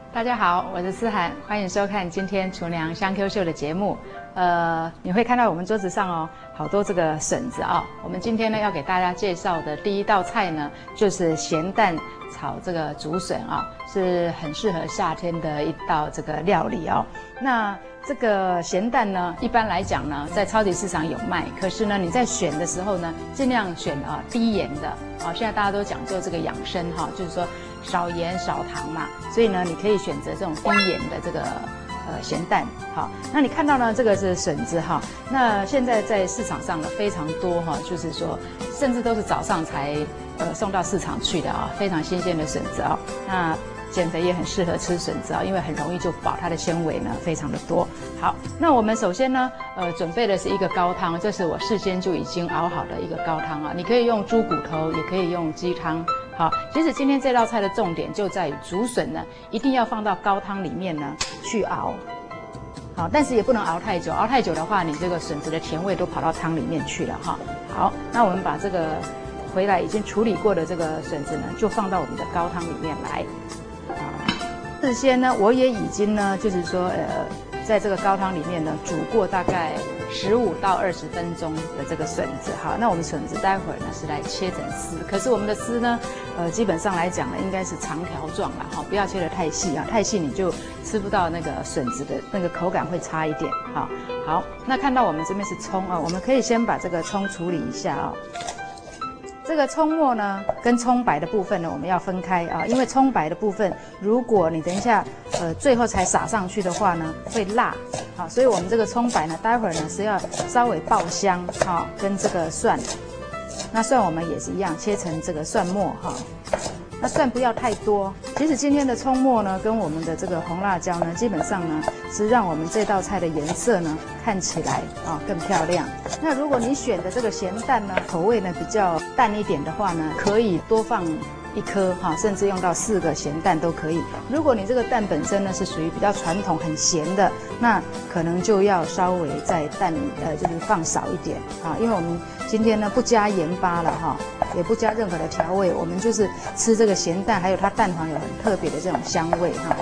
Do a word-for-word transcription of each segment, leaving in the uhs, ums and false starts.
大家好，我是思涵，欢迎收看今天厨娘香 Q 秀的节目。呃，你会看到我们桌子上哦，好多这个笋子啊、哦。我们今天呢要给大家介绍的第一道菜呢，就是咸蛋炒这个竹笋啊、哦，是很适合夏天的一道这个料理哦。那这个咸蛋呢，一般来讲呢，在超级市场有卖，可是呢，你在选的时候呢，尽量选啊低盐的啊。现在大家都讲究这个养生哈、哦，就是说少盐少糖嘛，所以呢，你可以选择这种低盐的这个呃咸蛋。好，那你看到呢，这个是笋子哈，那现在在市场上呢非常多哈，就是说甚至都是早上才呃送到市场去的啊，非常新鲜的笋子啊。那减肥也很适合吃笋子啊，因为很容易就饱，它的纤维呢非常的多。好，那我们首先呢，呃，准备的是一个高汤，这是我事先就已经熬好的一个高汤啊，你可以用猪骨头，也可以用鸡汤。好，其实今天这道菜的重点就在于竹笋呢，一定要放到高汤里面呢去熬。好，但是也不能熬太久，熬太久的话，你这个笋子的甜味都跑到汤里面去了哈。好，那我们把这个回来已经处理过的这个笋子呢，就放到我们的高汤里面来。事先呢，我也已经呢，就是说，呃，在这个高汤里面呢，煮过大概十五到二十分钟的这个笋子。好，那我们笋子待会儿呢是来切成丝，可是我们的丝呢，呃，基本上来讲呢，应该是长条状啦，哈，不要切得太细啊，太细你就吃不到那个笋子的那个口感会差一点。好，好，那看到我们这边是葱啊，我们可以先把这个葱处理一下啊。这个葱末呢，跟葱白的部分呢，我们要分开啊，因为葱白的部分，如果你等一下，呃，最后才撒上去的话呢，会辣，好，所以我们这个葱白呢，待会儿呢是要稍微爆香，哈，跟这个蒜，那蒜我们也是一样，切成这个蒜末哈，那蒜不要太多。其实今天的葱末呢，跟我们的这个红辣椒呢，基本上呢是让我们这道菜的颜色呢看起来啊更漂亮。那如果你选的这个咸蛋呢，口味呢比较淡一点的话呢，可以多放一颗哈，甚至用到四个咸蛋都可以。如果你这个蛋本身呢是属于比较传统很咸的，那可能就要稍微在蛋呃就是放少一点啊，因为我们今天呢不加盐巴了哈，也不加任何的调味，我们就是吃这个咸蛋，还有它蛋黄有很特别的这种香味哈。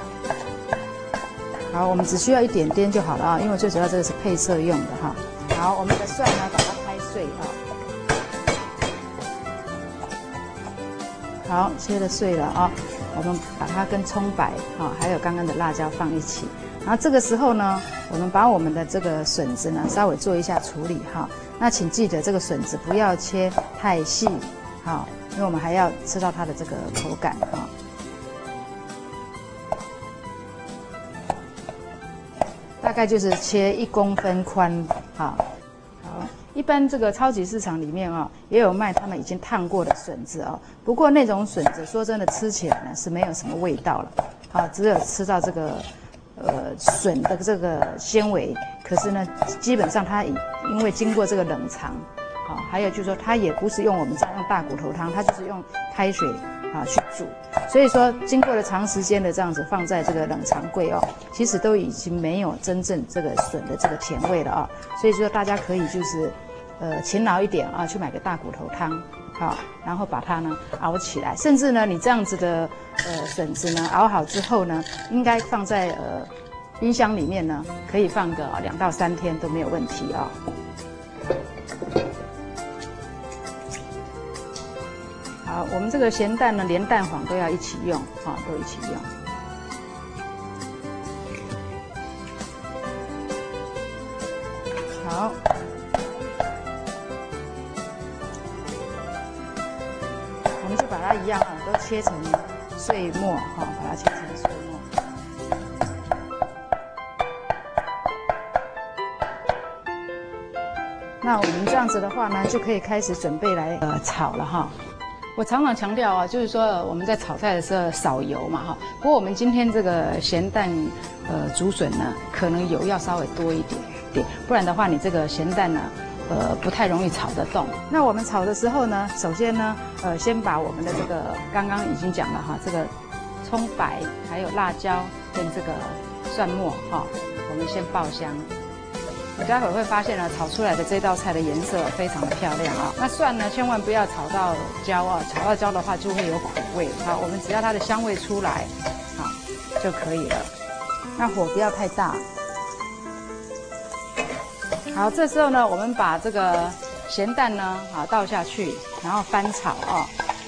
好，我们只需要一点点就好了啊，因为最主要这个是配色用的哈。好，我们的蒜呢把它拍碎啊。好，切得碎了啊，我们把它跟葱白啊，还有刚刚的辣椒放一起。然后这个时候呢，我们把我们的这个笋子呢稍微做一下处理哈。那请记得这个笋子不要切太细，好，因为我们还要吃到它的这个口感哈。大概就是切一公分宽，好，好。一般这个超级市场里面啊、哦，也有卖他们已经烫过的笋子哦。不过那种笋子说真的，吃起来呢是没有什么味道了，好，只有吃到这个呃笋的这个纤维。可是呢，基本上它因为经过这个冷藏，好，还有就是说它也不是用我们这样用大骨头汤，它就是用开水啊去煮。所以说，经过了长时间的这样子放在这个冷藏柜哦，其实都已经没有真正这个笋的这个甜味了啊。所以说，大家可以就是，呃，勤劳一点啊，去买个大骨头汤，好，然后把它呢熬起来。甚至呢，你这样子的呃笋子呢熬好之后呢，应该放在呃冰箱里面呢，可以放个两到三天都没有问题啊。好，我们这个咸蛋呢，连蛋黄都要一起用，啊，都一起用。好，我们就把它一样啊，都切成碎末，哈，把它切成碎末。那我们这样子的话呢，就可以开始准备来呃炒了哈。我常常强调啊，就是说我们在炒菜的时候少油嘛哈。不过我们今天这个咸蛋呃竹笋呢，可能油要稍微多一点点，不然的话你这个咸蛋呢，呃不太容易炒得动。那我们炒的时候呢，首先呢，呃先把我们的这个刚刚已经讲了哈，这个葱白还有辣椒跟这个蒜末哈，我们先爆香。你待会儿会发现呢，炒出来的这道菜的颜色非常的漂亮啊。那蒜呢，千万不要炒到焦啊，炒到焦的话就会有苦味。好，我们只要它的香味出来，好， 就可以了。那火不要太大。好，这时候呢，我们把这个咸蛋呢，啊倒下去，然后翻炒哦。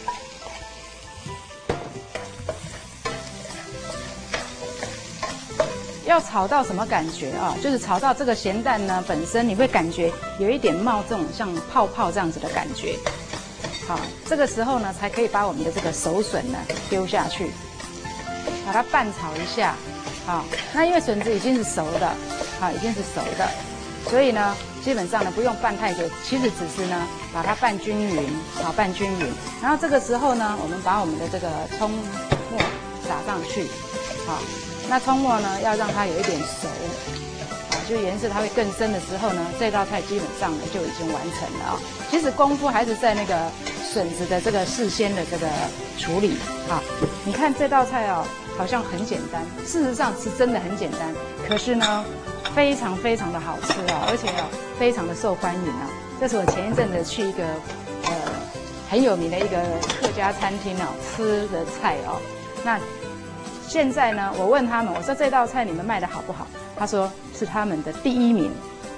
要炒到什么感觉啊？就是炒到这个咸蛋呢本身，你会感觉有一点冒这种像泡泡这样子的感觉。好，这个时候呢，才可以把我们的这个熟笋呢丢下去，把它拌炒一下。好，那因为笋子已经是熟的，好，已经是熟的，所以呢，基本上呢不用拌太久，其实只是呢把它拌均匀，好，拌均匀。然后这个时候呢，我们把我们的这个葱末撒上去，好。那葱末呢，要让它有一点熟，啊，就颜色它会更深的时候呢，这道菜基本上呢就已经完成了啊。其实功夫还是在那个笋子的这个事先的这个处理啊。你看这道菜哦，好像很简单，事实上是真的很简单，可是呢，非常非常的好吃啊，而且哦，非常的受欢迎啊。这是我前一阵子去一个呃很有名的一个客家餐厅哦吃的菜哦，那。现在呢，我问他们，我说这道菜你们卖的好不好？他说是他们的第一名。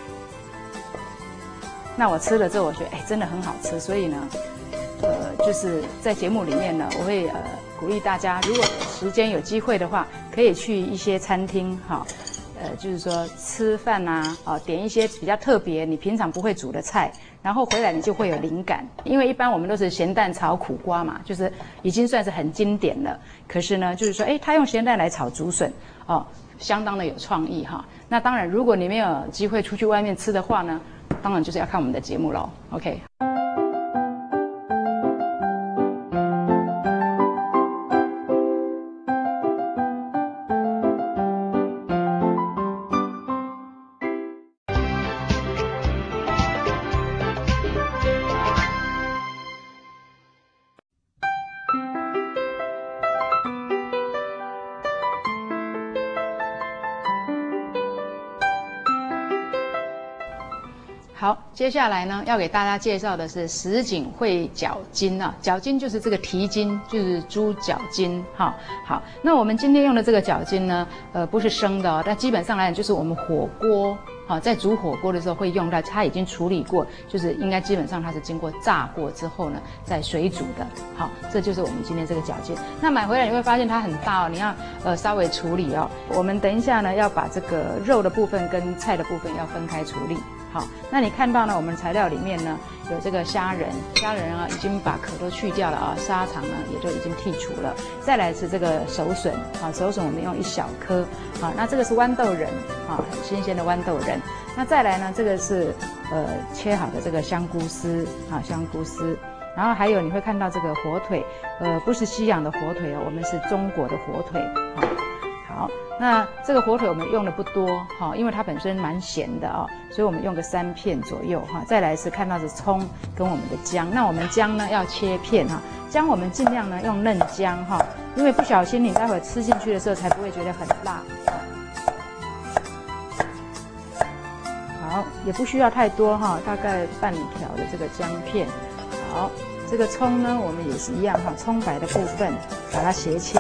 那我吃了之后，我觉得哎，真的很好吃。所以呢，呃，就是在节目里面呢，我会呃鼓励大家，如果有时间有机会的话，可以去一些餐厅哈，呃，就是说吃饭啊，啊，点一些比较特别你平常不会煮的菜。然后回来你就会有灵感，因为一般我们都是咸蛋炒苦瓜嘛，就是已经算是很经典了。可是呢，就是说，哎，他用咸蛋来炒竹笋，哦，相当的有创意哈。那当然，如果你没有机会出去外面吃的话呢，当然就是要看我们的节目喽。OK。好，接下来呢，要给大家介绍的是什锦烩脚筋啊。脚筋就是这个蹄筋，就是猪脚筋哈。好，那我们今天用的这个脚筋呢，呃，不是生的哦，但基本上来讲就是我们火锅好，在煮火锅的时候会用到，它已经处理过，就是应该基本上它是经过炸过之后呢，再水煮的。好，这就是我们今天这个脚筋。那买回来你会发现它很大哦，你要呃稍微处理哦。我们等一下呢，要把这个肉的部分跟菜的部分要分开处理。好，那你看到呢，我们材料里面呢有这个虾仁，虾仁啊已经把壳都去掉了啊，沙肠呢也就已经剔除了。再来是这个熟笋，啊，熟笋我们用一小颗，啊，那这个是豌豆仁，啊，很新鲜的豌豆仁。那再来呢，这个是呃切好的这个香菇丝，啊，香菇丝。然后还有你会看到这个火腿，呃，不是西洋的火腿哦，我们是中国的火腿，啊。好，那这个火腿我们用的不多哈，因为它本身蛮咸的啊，所以我们用个三片左右哈。再来是看到是葱跟我们的姜，那我们姜呢要切片哈，姜我们尽量呢用嫩姜哈，因为不小心你待会吃进去的时候才不会觉得很辣。好，也不需要太多哈，大概半条的这个姜片。好，这个葱呢我们也是一样哈，葱白的部分把它斜切。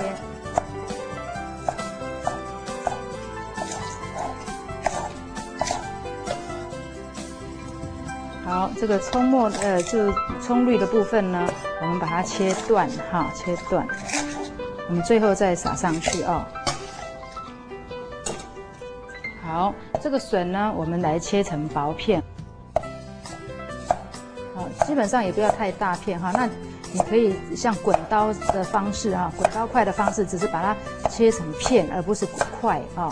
好，这个葱末呃，就葱绿的部分呢，我们把它切断哈，切断。我们最后再撒上去哦。好，这个笋呢，我们来切成薄片。好，基本上也不要太大片哈。那你可以像滚刀的方式啊，滚刀块的方式，只是把它切成片，而不是块啊。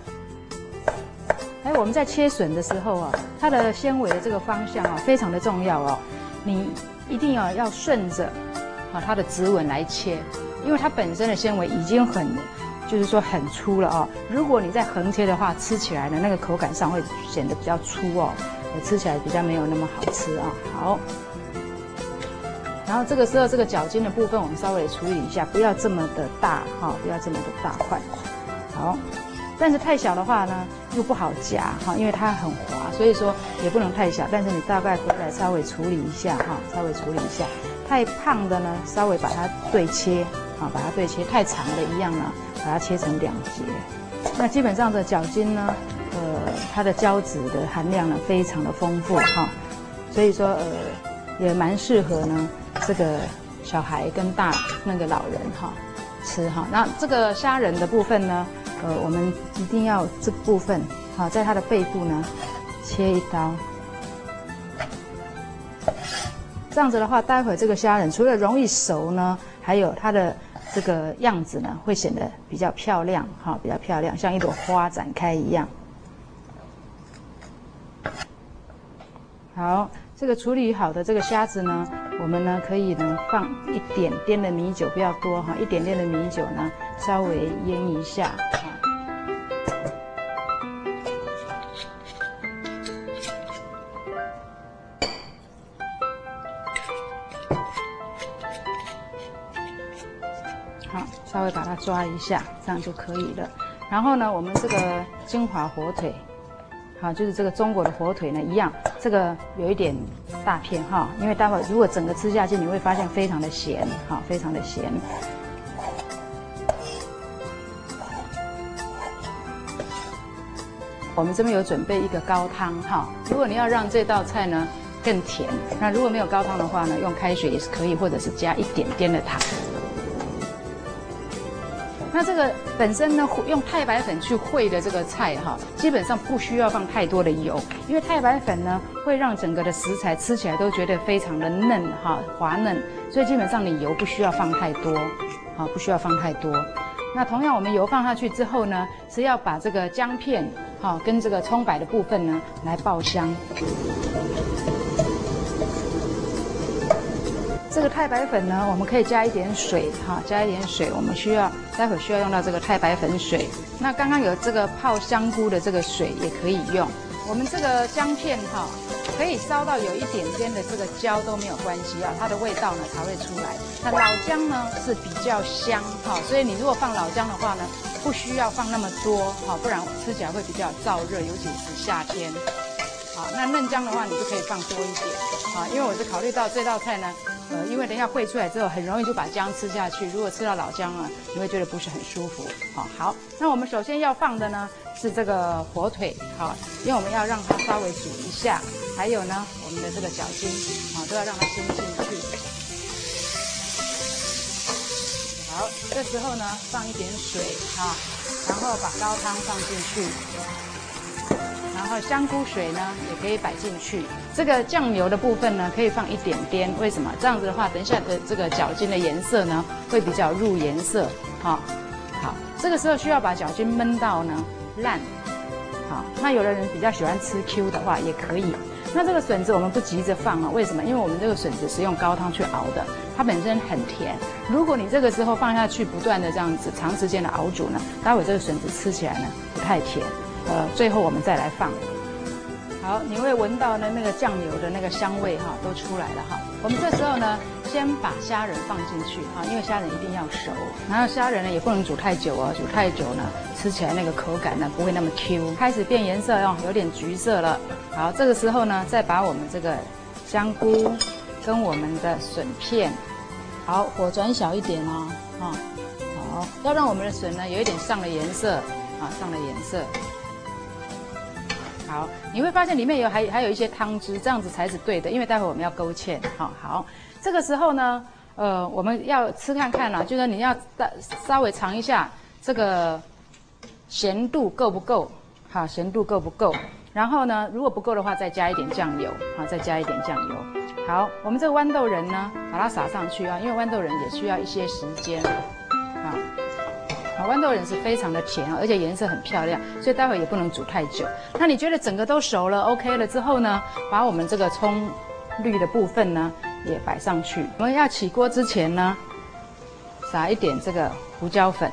哎，我们在切笋的时候啊，它的纤维的这个方向啊，非常的重要哦。你一定要要顺着啊它的指纹来切，因为它本身的纤维已经很，就是说很粗了哦。如果你再横切的话，吃起来呢那个口感上会显得比较粗哦，吃起来比较没有那么好吃啊。好，然后这个时候这个脚筋的部分我们稍微处理一下，不要这么的大哈，不要这么的大块。好。但是太小的话呢，又不好夹哈，因为它很滑，所以说也不能太小。但是你大概回来稍微处理一下哈，稍微处理一下。太胖的呢，稍微把它对切好，把它对切，太长的一样呢，把它切成两节。那基本上的角筋呢，呃，它的胶质的含量呢非常的丰富哈，所以说呃也蛮适合呢这个小孩跟大那个老人哈吃哈。那这个虾仁的部分呢，呃，我们一定要这部分哈，在它的背部呢切一刀。这样子的话，待会这个虾仁除了容易熟呢，还有它的这个样子呢，会显得比较漂亮，哈，比较漂亮，像一朵花展开一样。好，这个处理好的这个虾子呢，我们呢可以呢放一点点的米酒，不要多哈，一点点的米酒呢稍微腌一下。好，稍微把它抓一下，这样就可以了。然后呢，我们这个金华火腿，好，就是这个中国的火腿呢，一样，这个有一点大片哈，因为待会如果整个吃下去，你会发现非常的咸，哈，非常的咸。我们这边有准备一个高汤哈，如果你要让这道菜呢更甜，那如果没有高汤的话呢，用开水也是可以，或者是加一点点的糖。那这个本身呢，用太白粉去烩的这个菜哈，基本上不需要放太多的油，因为太白粉呢会让整个的食材吃起来都觉得非常的嫩哈，滑嫩，所以基本上你油不需要放太多，好，不需要放太多。那同样我们油放下去之后呢，是要把这个姜片哈跟这个葱白的部分呢来爆香。这个太白粉呢，我们可以加一点水哈，加一点水，我们需要待会需要用到这个太白粉水。那刚刚有这个泡香菇的这个水也可以用。我们这个姜片哈，可以烧到有一点点的这个焦都没有关系啊，它的味道呢才会出来。那老姜呢是比较香哈，所以你如果放老姜的话呢，不需要放那么多哈，不然吃起来会比较燥热，尤其是夏天。好，那嫩姜的话，你就可以放多一点啊，因为我是考虑到这道菜呢，呃，因为等一下烩出来之后，很容易就把姜吃下去。如果吃到老姜啊，你会觉得不是很舒服。好，好，那我们首先要放的呢是这个火腿，好，因为我们要让它稍微煮一下，还有呢，我们的这个角筋，啊，都要让它先进去。好，这时候呢，放一点水啊，然后把高汤放进去。然后香菇水呢也可以摆进去，这个酱油的部分呢可以放一点点，为什么？这样子的话，等一下的这个角筋的颜色呢会比较入颜色，好，好，这个时候需要把角筋焖到呢烂，好，那有的人比较喜欢吃 Q 的话也可以。那这个笋子我们不急着放啊，为什么？因为我们这个笋子是用高汤去熬的，它本身很甜。如果你这个时候放下去，不断的这样子长时间的熬煮呢，待会这个笋子吃起来呢不太甜。呃，最后我们再来放。好，你会闻到呢那个酱油的那个香味哈，都出来了哈。我们这时候呢，先把虾仁放进去哈，因为虾仁一定要熟。然后虾仁呢也不能煮太久哦，煮太久呢，吃起来那个口感呢不会那么 Q。开始变颜色哦，有点橘色了。好，这个时候呢，再把我们这个香菇跟我们的笋片，好，火转小一点哦，哈、哦，好，要让我们的笋呢有一点上了颜色啊，上了颜色。好，你会发现里面有还还有一些汤汁，这样子才是对的，因为待会我们要勾芡。好，好，这个时候呢，呃，我们要吃看看啦，就是你要稍微尝一下这个咸度够不够，好，咸度够不够？然后呢，如果不够的话，再加一点酱油，好，再加一点酱油。好，我们这个豌豆仁呢，把它撒上去啊，因为豌豆仁也需要一些时间，啊。好，豌豆仁是非常的甜啊，而且颜色很漂亮，所以待会也不能煮太久。那你觉得整个都熟了 ，OK 了之后呢，把我们这个葱绿的部分呢也摆上去。我们要起锅之前呢，撒一点这个胡椒粉。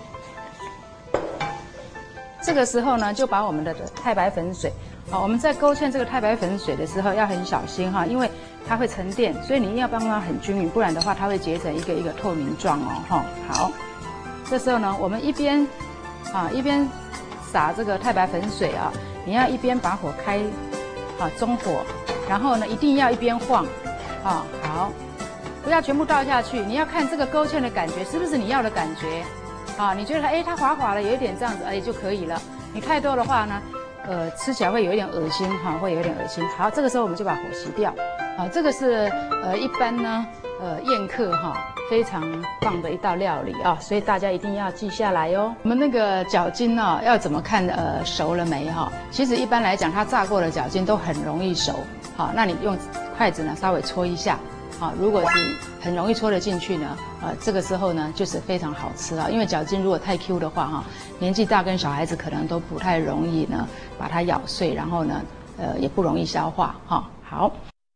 这个时候呢，就把我们的太白粉水，好，我们在勾芡这个太白粉水的时候要很小心哈，因为它会沉淀，所以你一定要帮它很均匀，不然的话它会结成一个一个透明状哦，哈，好。这时候呢，我们一边啊一边撒这个太白粉水啊，你要一边把火开啊中火，然后呢一定要一边晃啊好， 不要全部倒下去，你要看这个勾芡的感觉是不是你要的感觉。啊，你觉得它哎它滑滑的，有一点这样子哎就可以了。你太多的话呢，呃吃起来会有一点恶心哈，会有一点恶心。好，这个时候我们就把火熄掉。好，这个是呃一般呢呃宴客哈非常棒的一道料理啊，所以大家一定要记下来哦。我们那个饺筋呢要怎么看呃熟了没哈？其实一般来讲，它炸过的饺筋都很容易熟。好，那你用筷子呢稍微搓一下。好，如果是很容易戳得进去呢，呃，这个时候呢就是非常好吃啊。因为饺筋如果太 Q 的话，哈，年纪大跟小孩子可能都不太容易呢把它咬碎，然后呢，呃，也不容易消化哈。好。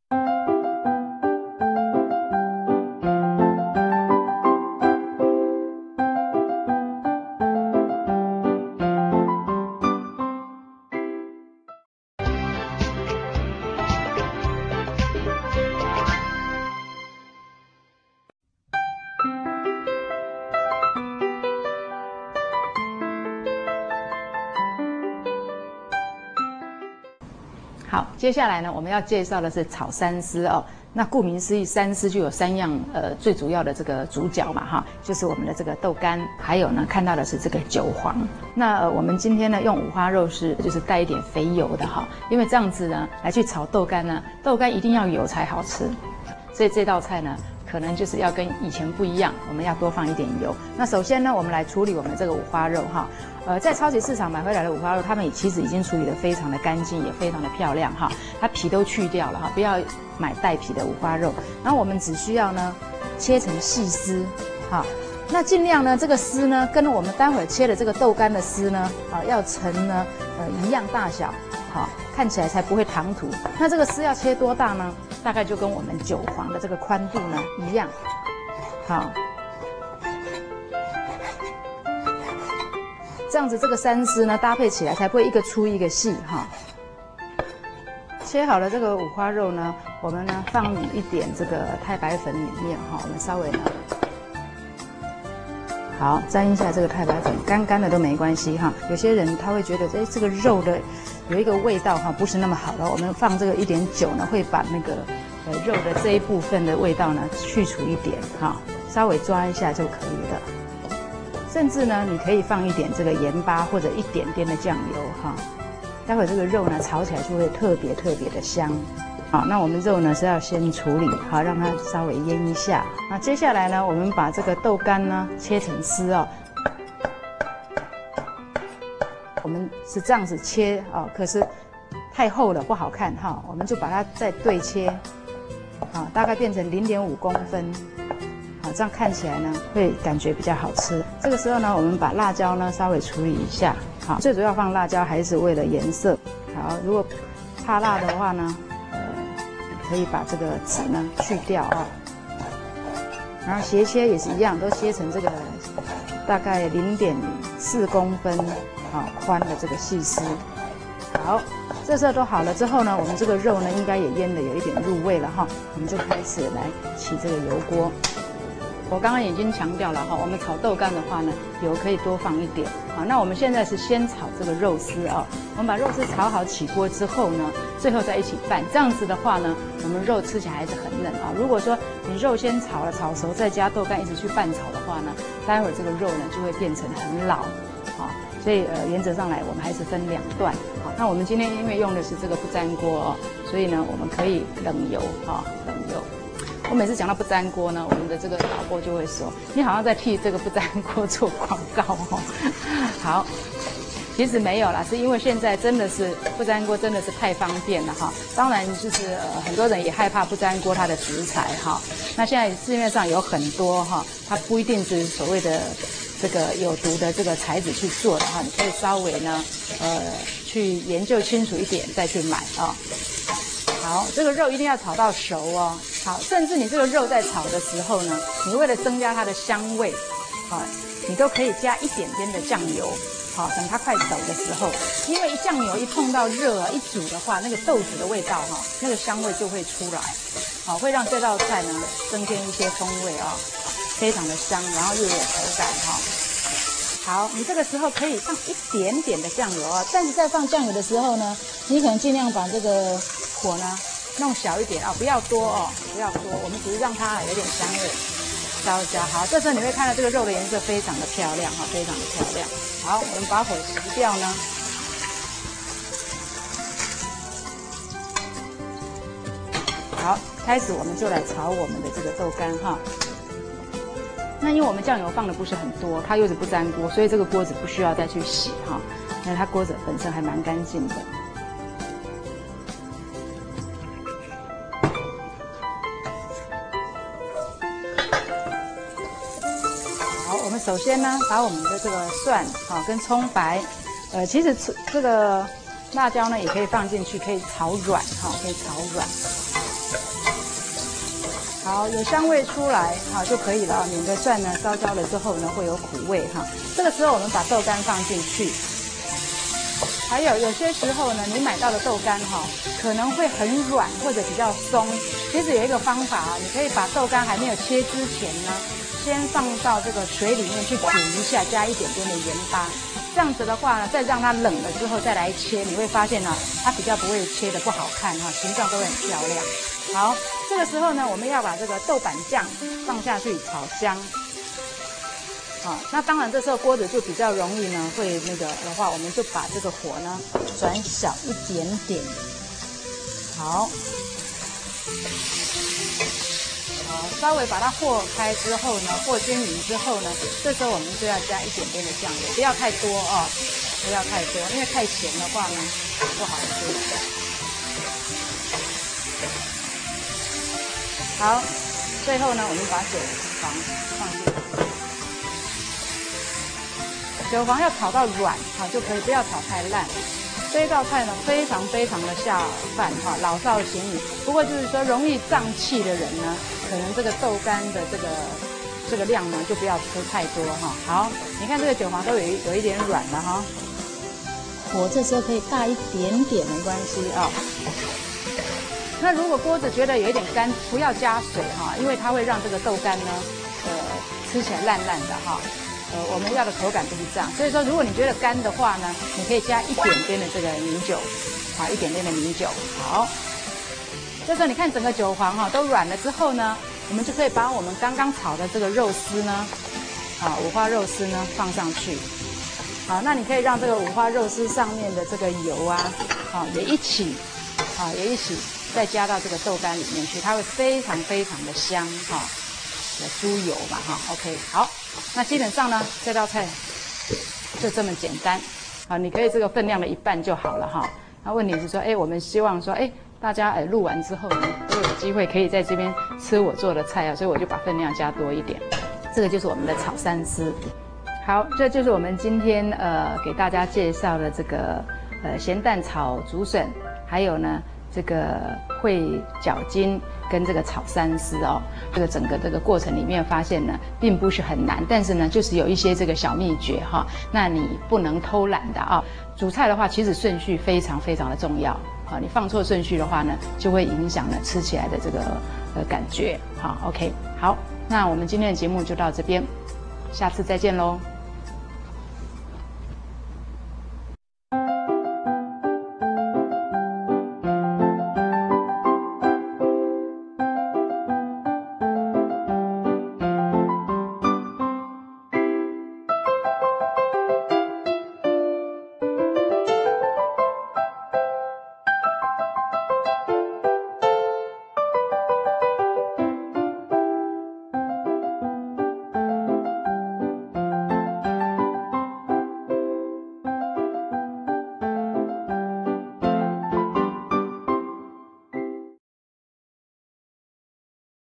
好，接下来呢，我们要介绍的是炒三丝哦。那顾名思义，三丝就有三样呃最主要的这个主角嘛哈，就是我们的这个豆干，还有呢看到的是这个韭黄。那、呃、我们今天呢用五花肉是就是带一点肥油的哈，因为这样子呢来去炒豆干呢，豆干一定要油才好吃，所以这道菜呢可能就是要跟以前不一样，我们要多放一点油。那首先呢，我们来处理我们这个五花肉哈。呃，在超级市场买回来的五花肉，他们也其实已经处理得非常的干净，也非常的漂亮哈。它皮都去掉了哈，不要买带皮的五花肉。然后我们只需要呢切成细丝，哈。那尽量呢这个丝呢跟我们待会儿切的这个豆干的丝呢，啊要成呢呃一样大小，好，看起来才不会唐突。那这个丝要切多大呢？大概就跟我们韭黄的这个宽度呢一样，好。这样子这个三丝呢搭配起来才不会一个粗一个细哈。切好了这个五花肉呢，我们呢放一点这个太白粉里面哈，我们稍微呢好沾一下这个太白粉，干干的都没关系哈。有些人他会觉得哎这个肉的有一个味道哈不是那么好的，我们放这个一点酒呢会把那个呃肉的这一部分的味道呢去除一点哈，稍微抓一下就可以了。甚至呢，你可以放一点这个盐巴或者一点点的酱油哈，待会这个肉呢炒起来就会特别特别的香。好，那我们肉呢是要先处理好，让它稍微腌一下。那接下来呢，我们把这个豆干呢切成丝哦。我们是这样子切哦，可是太厚了不好看哈，我们就把它再对切，啊，大概变成零点五公分。好，这样看起来呢会感觉比较好吃。这个时候呢，我们把辣椒呢稍微处理一下。好，最主要放辣椒还是为了颜色。好，如果怕辣的话呢，呃，可以把这个籽呢去掉啊。然后斜切也是一样，都切成这个大概零点四公分好宽的这个细丝。好，这时候都好了之后呢，我们这个肉呢应该也腌得有一点入味了哈，我们就开始来起这个油锅。我刚刚已经强调了哈，我们炒豆干的话呢，油可以多放一点。好，那我们现在是先炒这个肉丝啊，我们把肉丝炒好起锅之后呢，最后再一起拌。这样子的话呢，我们肉吃起来还是很嫩啊。如果说你肉先炒了炒熟，再加豆干一直去拌炒的话呢，待会儿这个肉呢就会变成很老。好，所以呃原则上来我们还是分两段。好，那我们今天因为用的是这个不粘锅哦，所以呢我们可以冷油啊，冷油。我每次讲到不粘锅呢，我们的这个导播就会说，你好像在替这个不粘锅做广告哦。好，其实没有啦，是因为现在真的是不粘锅真的是太方便了哈。当然就是呃很多人也害怕不粘锅它的食材哈。那现在市面上有很多哈，它不一定是所谓的这个有毒的这个材质去做的哈，你可以稍微呢呃去研究清楚一点再去买啊。好，这个肉一定要炒到熟哦。好，甚至你这个肉在炒的时候呢，你为了增加它的香味，好，你都可以加一点点的酱油。好，等它快熟的时候，因为酱油一碰到热啊，一煮的话，那个豆子的味道哈，那个香味就会出来，好，会让这道菜呢增添一些风味啊，非常的香，然后又有口感哈。好，你这个时候可以放一点点的酱油啊，但是在放酱油的时候呢，你可能尽量把这个火呢弄小一点啊，不要多哦，不要多，我们只是让它有点香味。烧焦好，这时候你会看到这个肉的颜色非常的漂亮哈，非常的漂亮。好，我们把火熄掉呢。好，开始我们就来炒我们的这个豆干哈。那因为我们酱油放的不是很多，它又是不粘锅，所以这个锅子不需要再去洗哈。那它锅子本身还蛮干净的。我们首先呢，把我们的这个蒜啊跟葱白，呃，其实这个辣椒呢也可以放进去，可以炒软哈，可以炒软。好，有香味出来好就可以了，免得蒜呢烧焦了之后呢会有苦味哈。这个时候我们把豆干放进去。还有有些时候呢，你买到的豆干哈可能会很软或者比较松，其实有一个方法啊，你可以把豆干还没有切之前呢。先放到这个水里面去煮一下，加一点点的盐巴。这样子的话呢，再让它冷了之后再来切，你会发现呢，它比较不会切的不好看哈，形状都会很漂亮。好，这个时候呢，我们要把这个豆瓣酱放下去炒香。好，那当然这时候锅子就比较容易呢，会那个的话，我们就把这个火呢转小一点点。好。好，稍微把它和开之后呢，和均匀之后呢，这时候我们就要加一点点的酱油，不要太多哦，不要太多，因为太咸的话呢不好吃。好，最后呢，我们把韭黄放进去，韭黄要炒到软啊就可以，不要炒太烂。这一道菜呢，非常非常的下饭哈，老少咸宜。不过就是说，容易胀气的人呢，可能这个豆干的这个这个量呢，就不要吃太多哈。好，你看这个韭黄都有一有一点软了哈，火这时候可以大一点点，没关系啊。那如果锅子觉得有一点干，不要加水哈，因为它会让这个豆干呢，呃，吃起来烂烂的哈。呃，我们要的口感就是这样，所以说如果你觉得干的话呢，你可以加一点点的这个米酒，啊，一点点的米酒。好，这时候你看整个韭黄哈都软了之后呢，我们就可以把我们刚刚炒的这个肉丝呢，啊，五花肉丝呢放上去。好，那你可以让这个五花肉丝上面的这个油啊，啊也一起，啊也一起再加到这个豆干里面去，它会非常非常的香哈。猪油嘛哈 ，OK， 好，那基本上呢这道菜就这么简单，好，你可以这个分量的一半就好了哈。那问题是说，哎，我们希望说，哎，大家哎录完之后呢，都有机会可以在这边吃我做的菜啊，所以我就把分量加多一点。这个就是我们的炒三丝。好，这就是我们今天呃给大家介绍的这个呃咸蛋炒竹笋，还有呢这个烩绞筋跟这个炒三丝哦，这个整个这个过程里面发现呢，并不是很难，但是呢，就是有一些这个小秘诀哈，那你不能偷懒的啊。煮菜的话，其实顺序非常非常的重要啊，你放错顺序的话呢，就会影响呢吃起来的这个呃感觉。好 ，OK， 好，那我们今天的节目就到这边，下次再见喽。